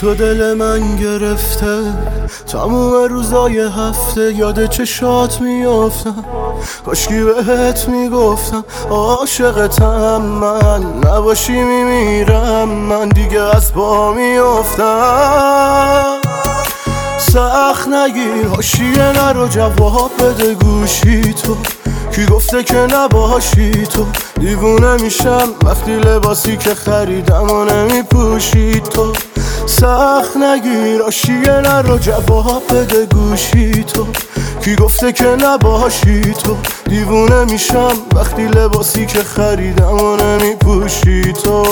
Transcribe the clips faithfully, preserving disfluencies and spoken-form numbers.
تو دل من گرفته، تموم روزای هفته یاد چشات میافتم. کاشکی بهت میگفتم عاشقتم، من نباشی میمیرم، من دیگه از پا میافتم. سخت نگیر حاشیه نرو، جواب بده گوشی تو. کی گفته که نباشی تو؟ دیوونه میشم وقتی لباسی که خریدم و نمیپوشی تو. سخت نگیر حاشیه نرو، جواب بده گوشی تو. کی گفته که نباشی تو؟ دیوونه میشم وقتی لباسی که خریدم و نمیپوشی تو.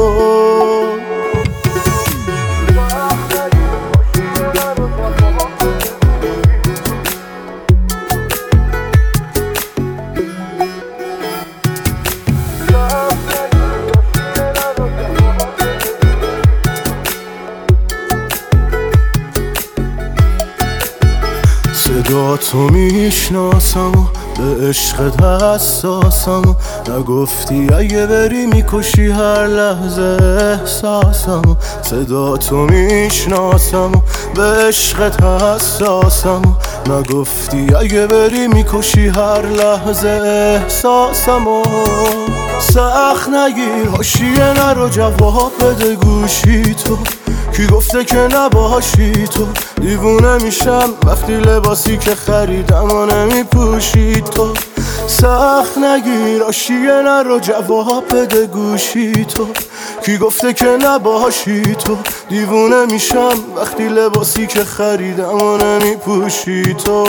صدا تو میشناسم و به عشقت حساسم و نگفتی اگه بری میکشی هر لحظه احساسم و صدا تو میشناسم و به عشقت حساسم و نگفتی اگه بری میکشی هر لحظه احساسم و سخت نگیر حاشیه نرو، جواب بده گوشی تو. کی گفته که نباشی تو؟ دیوونه میشم وقتی لباسی که خریدم و نمیپوشی تو. سخت نگیر حاشیه نرو، جواب بده گوشی تو. کی گفته که نباشی تو؟ دیوونه میشم وقتی لباسی که خریدم و نمیپوشی تو.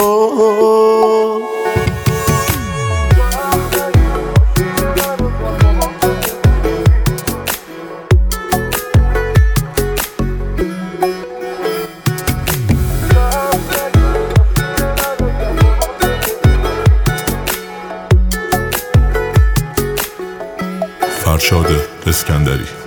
فرشاد اسکندری.